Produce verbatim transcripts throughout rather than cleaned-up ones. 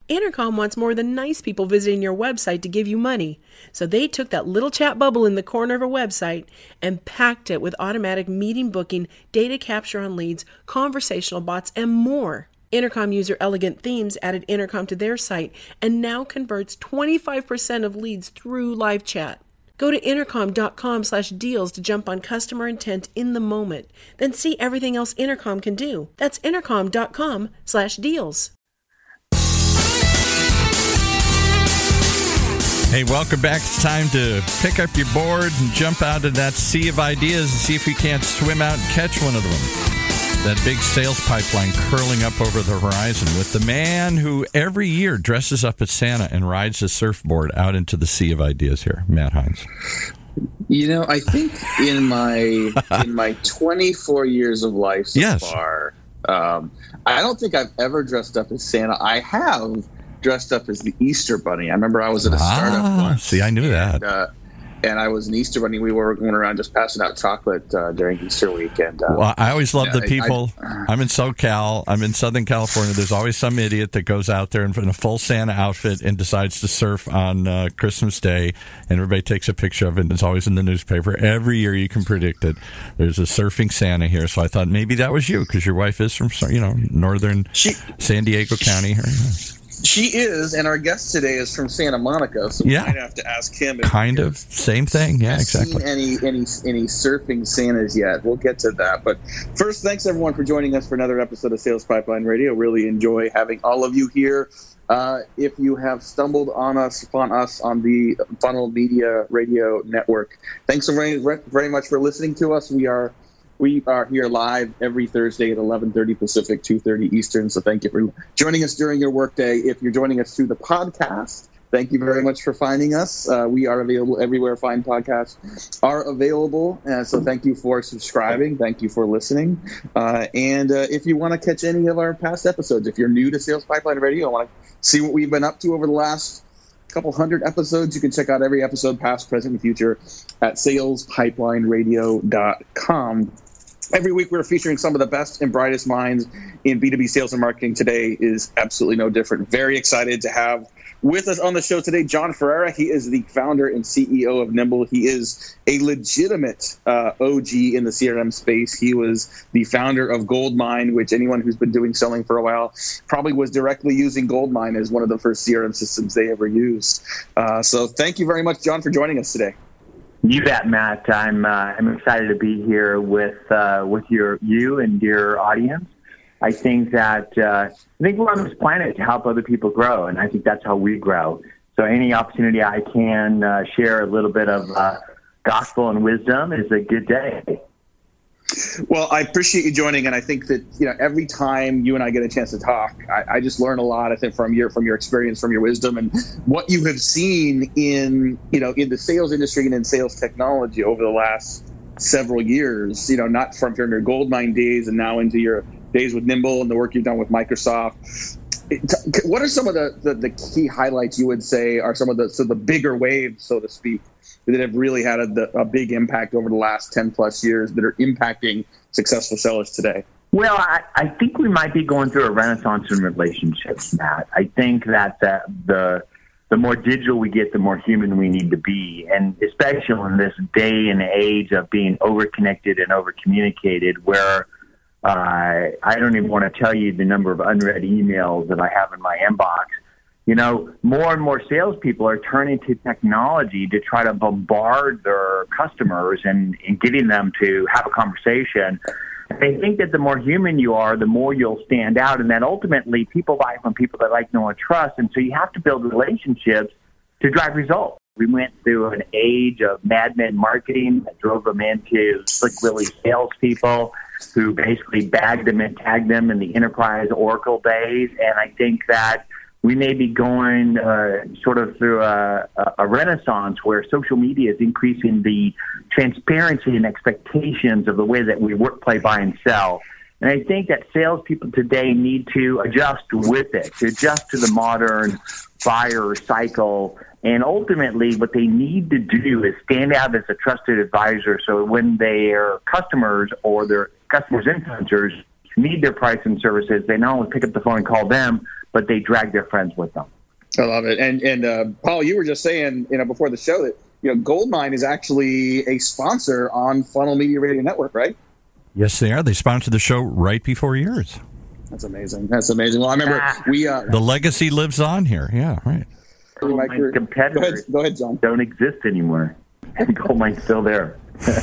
Intercom wants more than nice people visiting your website to give you money. So they took that little chat bubble in the corner of a website and packed it with automatic meeting booking, data capture on leads, conversational bots, and more. Intercom user Elegant Themes added Intercom to their site and now converts twenty-five percent of leads through live chat. Go to intercom.com slash deals to jump on customer intent in the moment. Then see everything else Intercom can do. That's intercom.com slash deals. Hey, welcome back. It's time to pick up your board and jump out of that sea of ideas and see if you can't swim out and catch one of them. That big sales pipeline curling up over the horizon with the man who every year dresses up as Santa and rides his surfboard out into the sea of ideas here, Matt Hines. You know, I think in my in my twenty-four years of life so yes. far, um, I don't think I've ever dressed up as Santa. I have dressed up as the Easter Bunny. I remember I was at a startup ah, once. See, I knew and, that. Uh, and I was an Easter Bunny. We were going around just passing out chocolate uh, during Easter week. And, uh, well, I always love yeah, the people. I, I, I'm in SoCal. I'm in Southern California. There's always some idiot that goes out there in a full Santa outfit and decides to surf on uh, Christmas Day, and everybody takes a picture of it, and it's always in the newspaper. Every year you can predict it. There's a surfing Santa here, so I thought maybe that was you because your wife is from, you know, northern she, San Diego County. She is, and our guest today is from Santa Monica, so yeah. we might have to ask him. If kind of same thing, yeah, exactly. Seen any any any surfing Santas yet? We'll get to that, but first, thanks everyone for joining us for another episode of Sales Pipeline Radio. Really enjoy having all of you here. Uh, if you have stumbled on us, upon us on the Funnel Media Radio Network, thanks so very very much for listening to us. We are. We are here live every Thursday at eleven thirty Pacific, two thirty Eastern. So thank you for joining us during your workday. If you're joining us through the podcast, thank you very much for finding us. Uh, we are available everywhere fine podcasts are available. Uh, so thank you for subscribing. Thank you for listening. Uh, and uh, if you want to catch any of our past episodes, if you're new to Sales Pipeline Radio and want to see what we've been up to over the last couple hundred episodes, you can check out every episode, past, present, and future, at sales pipeline radio dot com. Every week we're featuring some of the best and brightest minds in B two B sales and marketing. Today is absolutely no different. Very excited to have with us on the show today John Ferreira. He is the founder and C E O of Nimble. He is a legitimate uh, O G in the C R M space. He was the founder of Goldmine, which anyone who's been doing selling for a while probably was directly using Goldmine as one of the first C R M systems they ever used. Uh, so thank you very much, John, for joining us today. You bet, Matt. I'm uh, I'm excited to be here with uh, with your you and your audience. I think that uh, I think we're on this planet to help other people grow, and I think that's how we grow. So any opportunity I can uh, share a little bit of uh, gospel and wisdom is a good day. Well, I appreciate you joining, and I think that you know every time you and I get a chance to talk, I, I just learn a lot. I think from your from your experience, from your wisdom, and what you have seen in you know in the sales industry and in sales technology over the last several years. You know, not from your Goldmine days and now into your days with Nimble and the work you've done with Microsoft. What are some of the, the, the key highlights you would say are some of the so the bigger waves, so to speak, that have really had a, a big impact over the last ten plus years that are impacting successful sellers today? Well, I, I think we might be going through a renaissance in relationships, Matt. I think that the, the the more digital we get, the more human we need to be. And especially in this day and age of being over-connected and over-communicated, where uh, I don't even want to tell you the number of unread emails that I have in my inbox. You know, more and more salespeople are turning to technology to try to bombard their customers and, and getting them to have a conversation. I think that the more human you are, the more you'll stand out. And then ultimately, people buy from people that like, know, and trust. And so you have to build relationships to drive results. We went through an age of madmen marketing that drove them into Slick Willy salespeople who basically bagged them and tagged them in the enterprise Oracle days. And I think that we may be going uh, sort of through a, a renaissance where social media is increasing the transparency and expectations of the way that we work, play, buy, and sell. And I think that salespeople today need to adjust with it, to adjust to the modern buyer cycle. And ultimately, what they need to do is stand out as a trusted advisor so when their customers or their customers' influencers need their products and services, they not only pick up the phone and call them, but they drag their friends with them. I love it. And and uh, Paul, you were just saying, you know, before the show that, you know, Goldmine is actually a sponsor on Funnel Media Radio Network, right? Yes, they are. They sponsored the show right before yours. That's amazing. That's amazing. Well, I remember ah. we uh, the legacy lives on here. Yeah, right. Goldmine competitors go ahead, go ahead, John. Don't exist anymore. And Goldmine's still there.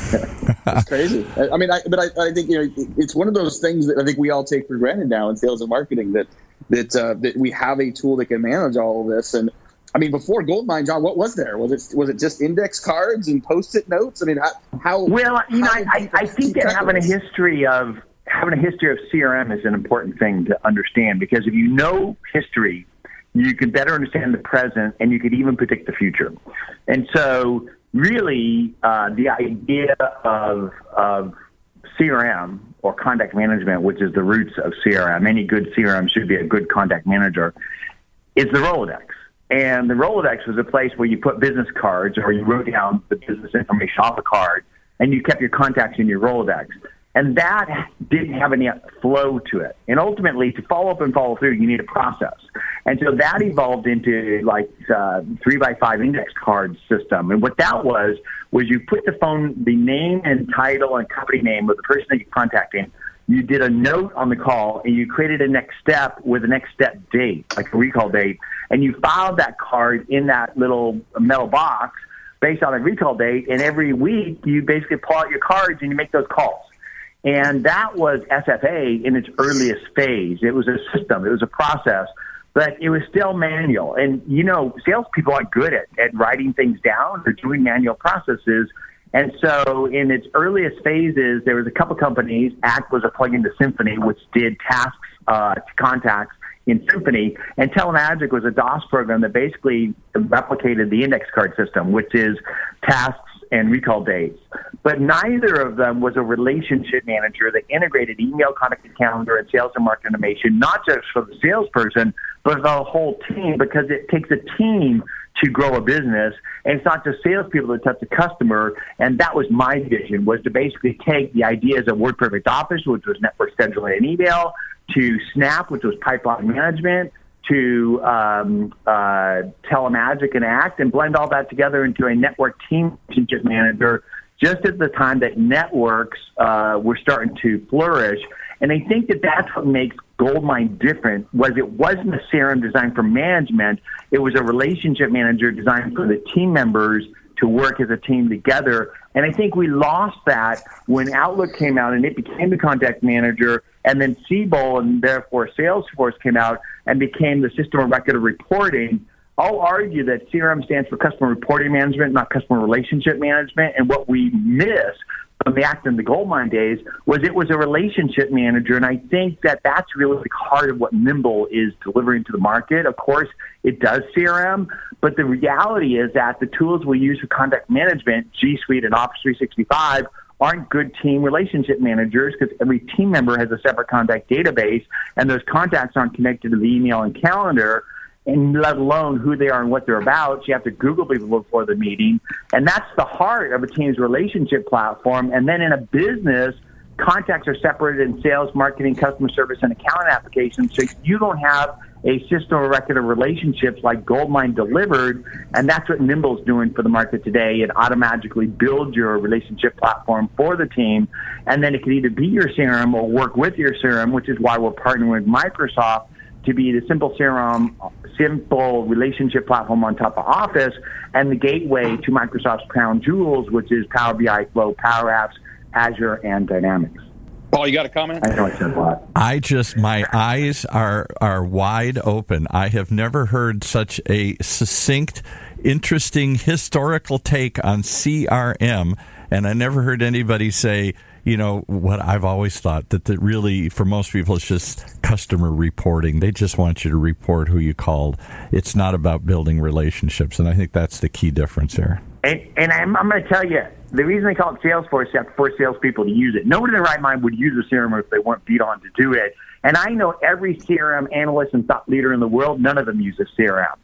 It's crazy. I mean, I, but I, I think, you know, it's one of those things that I think we all take for granted now in sales and marketing, that that uh, that we have a tool that can manage all of this. And I mean, before Goldmine, John, what was there? Was it was it just index cards and post-it notes? I mean, how? how well, you know, how I, I think that having a history of having a history of C R M is an important thing to understand, because if you know history, you can better understand the present, and you could even predict the future. And so, really, uh, the idea of of C R M or contact management, which is the roots of C R M, any good C R M should be a good contact manager, is the Rolodex. And the Rolodex was a place where you put business cards, or you wrote down the business information off a card, and you kept your contacts in your Rolodex. And that didn't have any flow to it. And ultimately, to follow up and follow through, you need a process. And so that evolved into like uh, three by five index card system. And what that was, was you put the phone, the name and title and company name of the person that you're contacting. You did a note on the call, and you created a next step with a next step date, like a recall date. And you filed that card in that little metal box based on a recall date. And every week, you basically pull out your cards and you make those calls. And that was S F A in its earliest phase. It was a system. It was a process. But it was still manual. And, you know, salespeople aren't good at, at writing things down or doing manual processes. And so in its earliest phases, there was a couple companies. Act was a plug-in to Symphony, which did tasks uh, to contacts in Symphony. And Telemagic was a DOS program that basically replicated the index card system, which is tasks and recall dates. But neither of them was a relationship manager that integrated email, contact calendar, and sales and marketing automation, not just for the salesperson, but for the whole team, because it takes a team to grow a business. And it's not just salespeople that touch the customer. And that was my vision, was to basically take the ideas of WordPerfect Office, which was network scheduling and email, to Snap, which was pipeline management, to um, uh, Telemagic and Act, and blend all that together into a network team relationship manager just at the time that networks uh, were starting to flourish. And I think that that's what makes Goldmine different, was it wasn't a C R M designed for management. It was a relationship manager designed for the team members to work as a team together. And I think we lost that when Outlook came out and it became the contact manager, and then Siebel and therefore Salesforce came out and became the system of record of reporting. I'll argue that C R M stands for customer reporting management, not customer relationship management. And what we miss from the Act and the Goldmine days was it was a relationship manager. And I think that that's really the heart of what Nimble is delivering to the market. Of course, it does C R M, but the reality is that the tools we use for contact management, G Suite and Office three sixty-five, aren't good team relationship managers, because every team member has a separate contact database, and those contacts aren't connected to the email and calendar, and let alone who they are and what they're about. So you have to Google people before the meeting. And that's the heart of a team's relationship platform. And then in a business, contacts are separated in sales, marketing, customer service, and accounting applications. So you don't have a system of record of relationships like Goldmine delivered. And that's what Nimble's doing for the market today. It automatically builds your relationship platform for the team. And then it can either be your C R M or work with your C R M, which is why we're partnering with Microsoft to be the simple C R M, simple relationship platform on top of Office, and the gateway to Microsoft's crown jewels, which is Power B I, Flow, Power Apps, Azure, and Dynamics. Paul, you got a comment? I know I said a lot. I just, my eyes are are wide open. I have never heard such a succinct, interesting, historical take on C R M, and I never heard anybody say, you know, what I've always thought, that that really, for most people, it's just customer reporting. They just want you to report who you called. It's not about building relationships, and I think that's the key difference here. And, and I'm, I'm going to tell you, the reason they call it Salesforce is you have to force salespeople to use it. Nobody in their right mind would use a C R M if they weren't beat on to do it. And I know every C R M analyst and thought leader in the world, none of them use a C R M.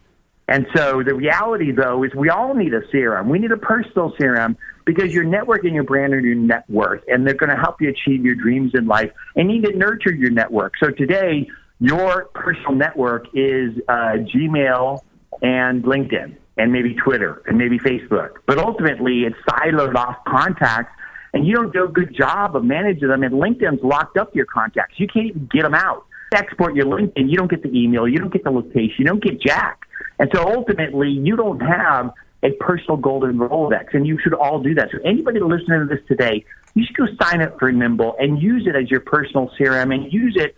And so the reality, though, is we all need a C R M. We need a personal C R M because your network and your brand are your net worth, and they're going to help you achieve your dreams in life. And you need to nurture your network. So today, your personal network is uh, Gmail and LinkedIn and maybe Twitter and maybe Facebook. But ultimately, it's siloed off contacts, and you don't do a good job of managing them. And LinkedIn's locked up your contacts. You can't even get them out. Export your LinkedIn, you don't get the email, you don't get the location, you don't get jack. And so ultimately, you don't have a personal golden Rolodex, and you should all do that. So anybody listening to this today, you should go sign up for Nimble and use it as your personal C R M and use it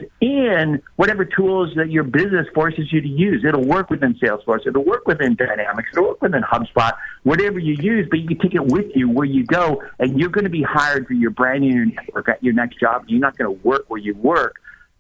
within whatever tools that your business forces you to use. It'll work within Salesforce. It'll work within Dynamics. It'll work within HubSpot, whatever you use, but you can take it with you where you go, and you're going to be hired for your brand new network at your next job. You're not going to work where you work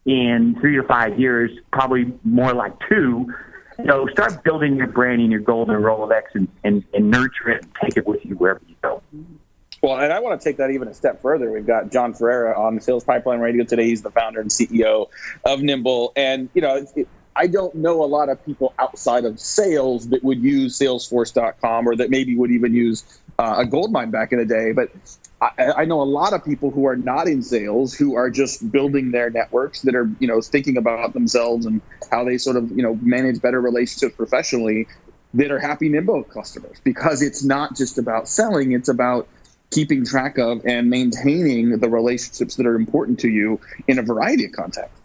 in three to five years, probably more like two. So start building your brand and your golden Rolodex and, and, and nurture it and take it with you wherever you go. Well, and I want to take that even a step further. We've got John Ferreira on Sales Pipeline Radio today. He's the founder and C E O of Nimble. And, you know, it, I don't know a lot of people outside of sales that would use Salesforce dot com or that maybe would even use uh, a Goldmine back in the day. But I, I know a lot of people who are not in sales who are just building their networks that are, you know, thinking about themselves and how they sort of, you know, manage better relationships professionally that are happy Nimble customers, because it's not just about selling. It's about keeping track of and maintaining the relationships that are important to you in a variety of contexts.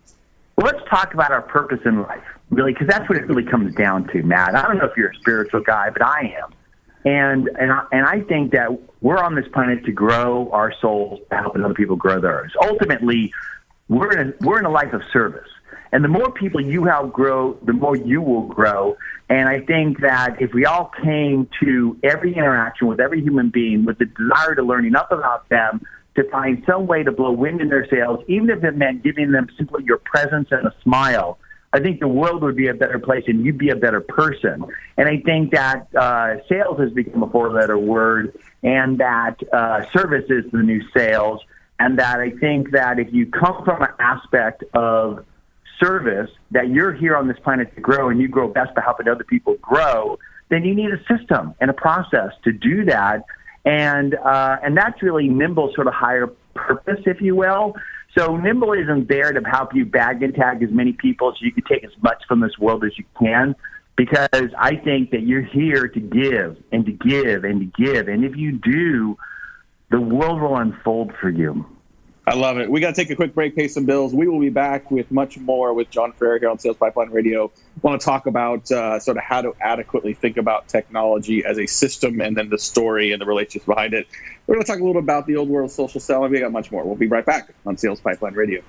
Well, let's talk about our purpose in life, really, because that's what it really comes down to, Matt. I don't know if you're a spiritual guy, but I am. And and I, and I think that we're on this planet to grow our souls, to help other people grow theirs. Ultimately, we're in a, we're in a life of service. And the more people you help grow, the more you will grow. And I think that if we all came to every interaction with every human being with the desire to learn enough about them to find some way to blow wind in their sails, even if it meant giving them simply your presence and a smile, I think the world would be a better place and you'd be a better person. And I think that uh, sales has become a four-letter word, and that uh, service is the new sales, and that I think that if you come from an aspect of service, that you're here on this planet to grow and you grow best by helping other people grow, then you need a system and a process to do that. And uh, and that's really Nimble's sort of higher purpose, if you will. So Nimble isn't there to help you bag and tag as many people so you can take as much from this world as you can, because I think that you're here to give and to give and to give. And if you do, the world will unfold for you. I love it. We got to take a quick break, pay some bills. We will be back with much more with John Ferreira here on Sales Pipeline Radio. I want to talk about uh, sort of how to adequately think about technology as a system, and then the story and the relationships behind it. We're going to talk a little about the old world of social selling. We got much more. We'll be right back on Sales Pipeline Radio.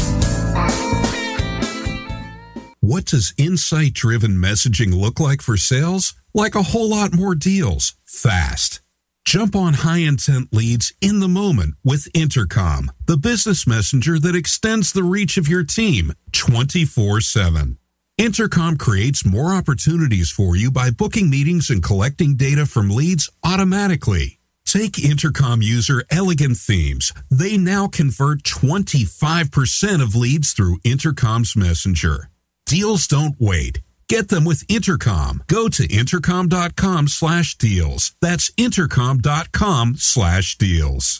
What does insight-driven messaging look like for sales? Like a whole lot more deals, fast. Jump on high-intent leads in the moment with Intercom, the business messenger that extends the reach of your team twenty-four seven. Intercom creates more opportunities for you by booking meetings and collecting data from leads automatically. Take Intercom user Elegant Themes. They now convert twenty-five percent of leads through Intercom's messenger. Deals don't wait. Get them with Intercom. Go to intercom.com slash deals. That's intercom.com slash deals.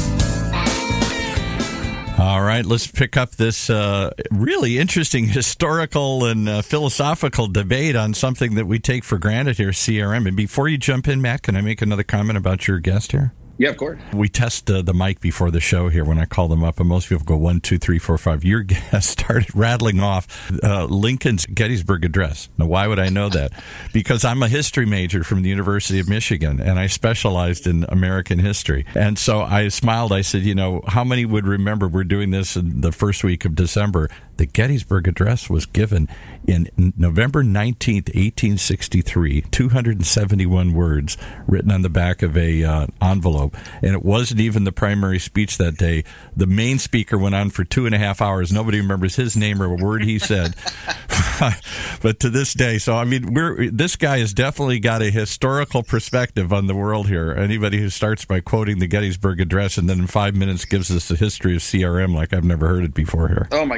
All right, let's pick up this uh, really interesting historical and uh, philosophical debate on something that we take for granted here, C R M. And before you jump in, Matt, can I make another comment about your guest here? Yeah, of course. We test uh, the mic before the show here when I call them up, and most people go one, two, three, four, five. Your guest started rattling off uh, Lincoln's Gettysburg Address. Now, why would I know that? Because I'm a history major from the University of Michigan, and I specialized in American history. And so I smiled. I said, you know, how many would remember we're doing this in the first week of December? The Gettysburg Address was given in November nineteenth, eighteen sixty-three, two hundred seventy-one words written on the back of a uh, envelope. And it wasn't even the primary speech that day. The main speaker went on for two and a half hours. Nobody remembers his name or a word he said. But to this day, so I mean, we're this guy has definitely got a historical perspective on the world here. Anybody who starts by quoting the Gettysburg Address and then in five minutes gives us the history of C R M like I've never heard it before here. Oh my gosh,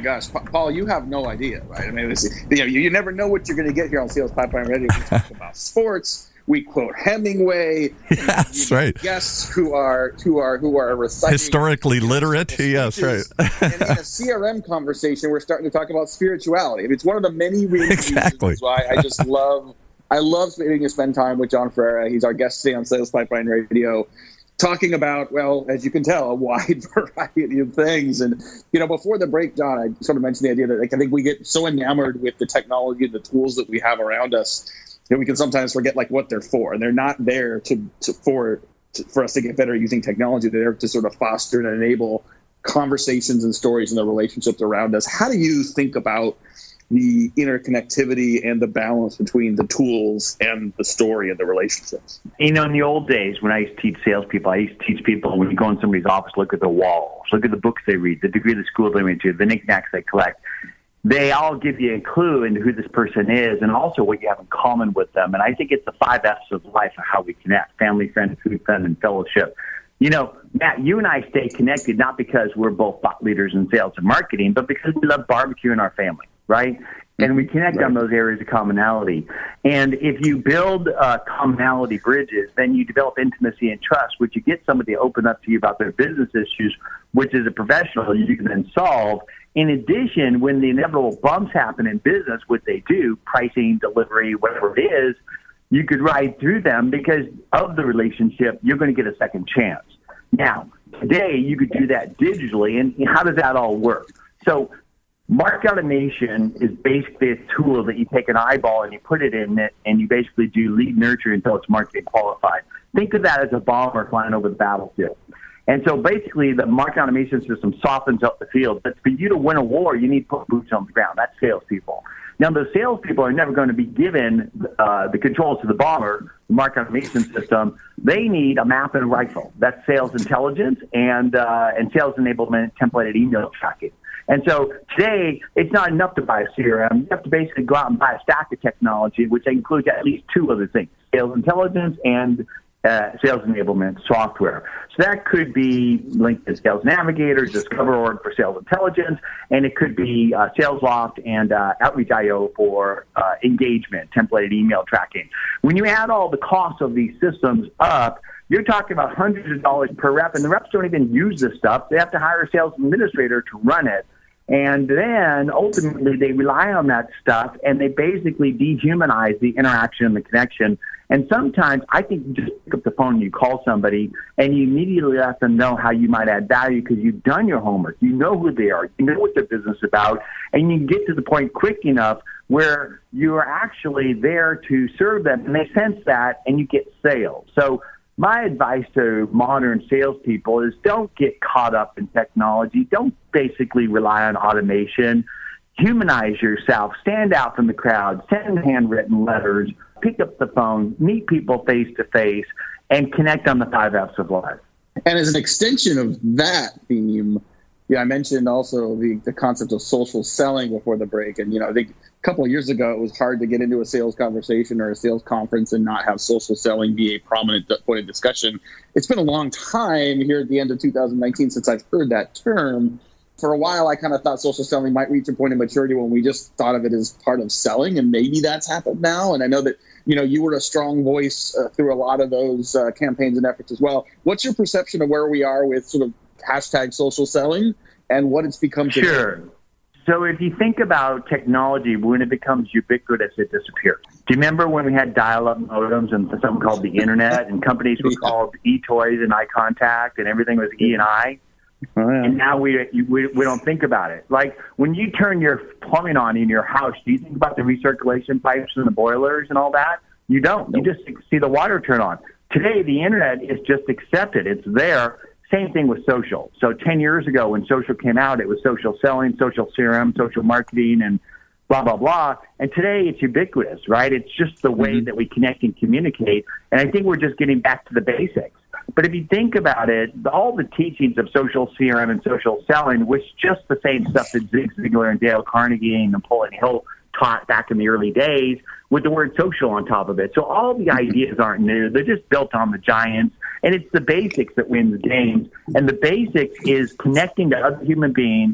Paul, you have no idea, right? I mean, this, you know, you, you never know what you're going to get here on Sales Pipeline Radio. We talk about sports. We quote Hemingway. Yeah, that's right. Guests who are who are who are reciting historically literate. Yes, right. And in a C R M conversation, we're starting to talk about spirituality. I mean, it's one of the many reasons exactly. why I just love I love getting to spend time with John Ferreira. He's our guest today on Sales Pipeline Radio, talking about, well, as you can tell, a wide variety of things. And, you know, before the break, John, I sort of mentioned the idea that like, I think we get so enamored with the technology and the tools that we have around us that we can sometimes forget like what they're for. And they're not there to, to for to, for us to get better using technology. They're there to sort of foster and enable conversations and stories and the relationships around us. How do you think about the interconnectivity and the balance between the tools and the story and the relationships? You know, in the old days, when I used to teach salespeople, I used to teach people when you go in somebody's office, look at the walls, look at the books they read, the degree of the school they went to, the knickknacks they collect. They all give you a clue into who this person is and also what you have in common with them. And I think it's the five F's of life of how we connect: family, friend, food, fun, and fellowship. You know, Matt, you and I stay connected not because we're both thought leaders in sales and marketing, but because we love barbecue in our family, right? And we connect right. on those areas of commonality. And if you build uh, commonality bridges, then you develop intimacy and trust, which you get somebody to open up to you about their business issues, which as a professional you can then solve. In addition, when the inevitable bumps happen in business, what they do, pricing, delivery, whatever it is, you could ride through them because of the relationship. You're going to get a second chance. Now, today you could do that digitally, and how does that all work? So market automation is basically a tool that you take an eyeball and you put it in it, and you basically do lead nurture until it's market qualified. Think of that as a bomber flying over the battlefield. And so basically the market automation system softens up the field. But for you to win a war, you need to put boots on the ground. That's salespeople. Now, those salespeople are never going to be given uh, the controls to the bomber, the market automation system. They need a map and a rifle. That's sales intelligence and uh, and sales enablement, templated email tracking. And so today, it's not enough to buy a C R M. You have to basically go out and buy a stack of technology, which includes at least two other things: sales intelligence and Uh, sales enablement software. So that could be linked to Sales Navigator, Discover Org for sales intelligence, and it could be uh, SalesLoft and uh, Outreach dot I O for uh, engagement, templated email tracking. When you add all the costs of these systems up, you're talking about hundreds of dollars per rep, and the reps don't even use this stuff. They have to hire a sales administrator to run it. And then ultimately they rely on that stuff, and they basically dehumanize the interaction and the connection. And sometimes I think you just pick up the phone and you call somebody and you immediately let them know how you might add value because you've done your homework. You know who they are. You know what their business is about. And you get to the point quick enough where you are actually there to serve them, and they sense that, and you get sales. So my advice to modern salespeople is don't get caught up in technology. Don't basically rely on automation. Humanize yourself. Stand out from the crowd. Send handwritten letters. Pick up the phone. Meet people face-to-face. And connect on the five F's of life. And as an extension of that theme, yeah, I mentioned also the, the concept of social selling before the break. And, you know, I think a couple of years ago, it was hard to get into a sales conversation or a sales conference and not have social selling be a prominent point of discussion. It's been a long time here at the end of two thousand nineteen since I've heard that term. For a while, I kind of thought social selling might reach a point of maturity when we just thought of it as part of selling, and maybe that's happened now. And I know that, you know, you were a strong voice uh, through a lot of those uh, campaigns and efforts as well. What's your perception of where we are with sort of hashtag social selling and what it's become today? Sure. So if you think about technology, when it becomes ubiquitous, it disappears. Do you remember when we had dial-up modems and something called the internet, and companies were yeah. called e-toys and eye contact, and everything was E and I? Oh, yeah. And now we, we we don't think about it. Like when you turn your plumbing on in your house, do you think about the recirculation pipes and the boilers and all that? You don't. Nope. You just see the water turn on. Today, the internet is just accepted. It's there. Same thing with social. So ten years ago when social came out, it was social selling, social C R M, social marketing, and blah, blah, blah. And today it's ubiquitous, right? It's just the way mm-hmm. that we connect and communicate. And I think we're just getting back to the basics. But if you think about it, all the teachings of social C R M and social selling was just the same stuff that Zig Ziglar and Dale Carnegie and Napoleon Hill taught back in the early days with the word social on top of it. So all the ideas aren't new. They're just built on the giants. And it's the basics that win the games. And the basics is connecting to other human beings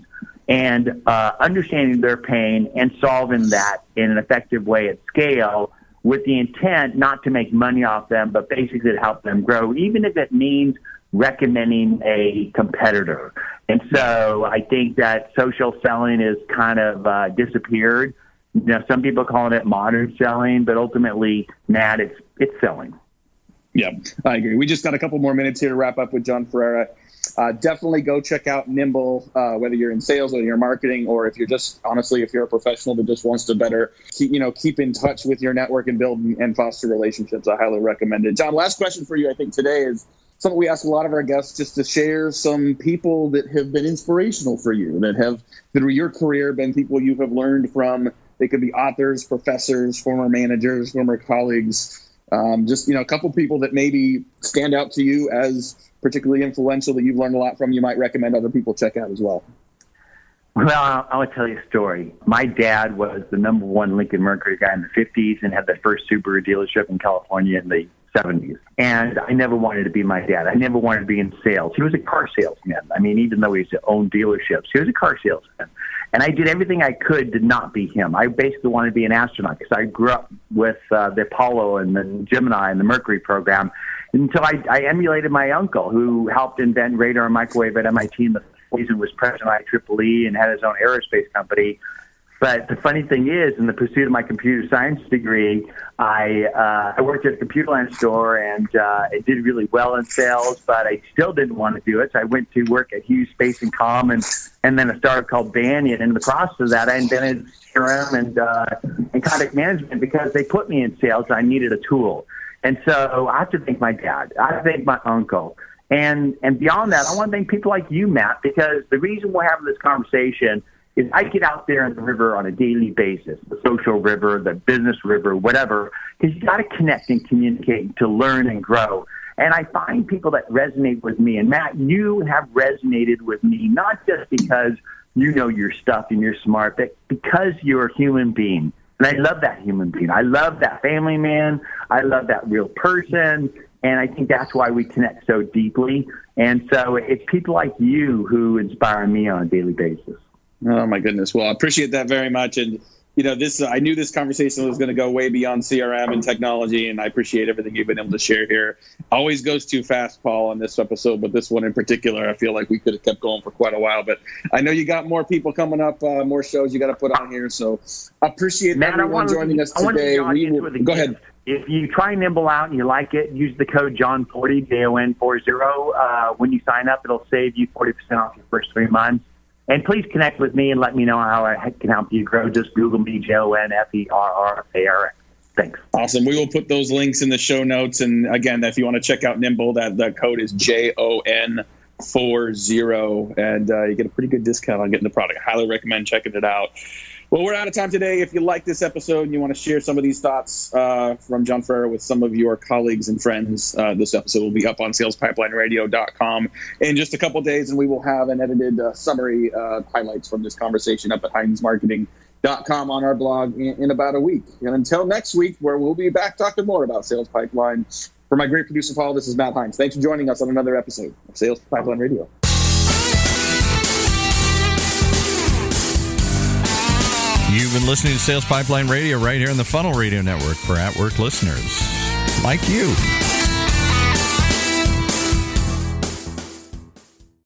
and uh, understanding their pain and solving that in an effective way at scale, with the intent not to make money off them, but basically to help them grow, even if it means recommending a competitor. And so I think that social selling is kind of uh, disappeared. You know, some people calling it modern selling, but ultimately, Matt, it's it's selling. Yeah, I agree. We just got a couple more minutes here to wrap up with John Ferreira. Uh, definitely go check out Nimble, uh, whether you're in sales, whether you're marketing, or if you're just, honestly, if you're a professional that just wants to better, keep, you know, keep in touch with your network and build and foster relationships. I highly recommend it. John, last question for you, I think, today is something we ask a lot of our guests, just to share some people that have been inspirational for you, that have, through your career, been people you have learned from. They could be authors, professors, former managers, former colleagues. Um, just, you know, a couple people that maybe stand out to you as particularly influential that you've learned a lot from, you might recommend other people check out as well. Well, I'll, I'll tell you a story. My dad was the number one Lincoln Mercury guy in the fifties and had the first Subaru dealership in California in the seventies. And I never wanted to be my dad. I never wanted to be in sales. He was a car salesman. I mean, even though he used to own dealerships, he was a car salesman. And I did everything I could to not be him. I basically wanted to be an astronaut because I grew up with uh, the Apollo and the Gemini and the Mercury program until I, I emulated my uncle, who helped invent radar and microwave at M I T in the forties and was president of I triple E and had his own aerospace company. But the funny thing is, in the pursuit of my computer science degree, I uh, I worked at a Computerland store, and uh, it did really well in sales, but I still didn't want to do it. So I went to work at Hughes Space and Com, and, and then a startup called Banyan. And in the process of that, I invented C R M and, uh, and contact management because they put me in sales. I needed a tool. And so I have to thank my dad. I have to thank my uncle. And, and beyond that, I want to thank people like you, Matt, because the reason we're having this conversation is I get out there in the river on a daily basis, the social river, the business river, whatever, because you got to connect and communicate to learn and grow. And I find people that resonate with me. And Matt, you have resonated with me, not just because you know your stuff and you're smart, but because you're a human being. And I love that human being. I love that family man. I love that real person. And I think that's why we connect so deeply. And so it's people like you who inspire me on a daily basis. Oh, my goodness. Well, I appreciate that very much. And, you know, this, I knew this conversation was going to go way beyond C R M and technology, and I appreciate everything you've been able to share here. Always goes too fast, Paul, on this episode, but this one in particular, I feel like we could have kept going for quite a while. But I know you got more people coming up, uh, more shows you got to put on here. So I appreciate Matt, everyone joining to, us today. We will, go ahead. If you try Nimble out and you like it, use the code John forty, J O N forty. Uh, when you sign up, it'll save you forty percent off your first three months. And please connect with me and let me know how I can help you grow. Just Google me, J O N F E R R A R X. Thanks. Awesome. We will put those links in the show notes. And again, if you want to check out Nimble, that the code is J O N forty. And uh, you get a pretty good discount on getting the product. I highly recommend checking it out. Well, we're out of time today. If you like this episode and you want to share some of these thoughts uh, from John Ferreira with some of your colleagues and friends, uh, this episode will be up on sales pipeline radio dot com in just a couple of days, and we will have an edited uh, summary uh, highlights from this conversation up at Heinz Marketing dot com on our blog in, in about a week. And until next week, where we'll be back talking more about Sales Pipeline. For my great producer, Paul, this is Matt Heinz. Thanks for joining us on another episode of Sales Pipeline Radio. You've been listening to Sales Pipeline Radio right here on the Funnel Radio Network for at-work listeners like you.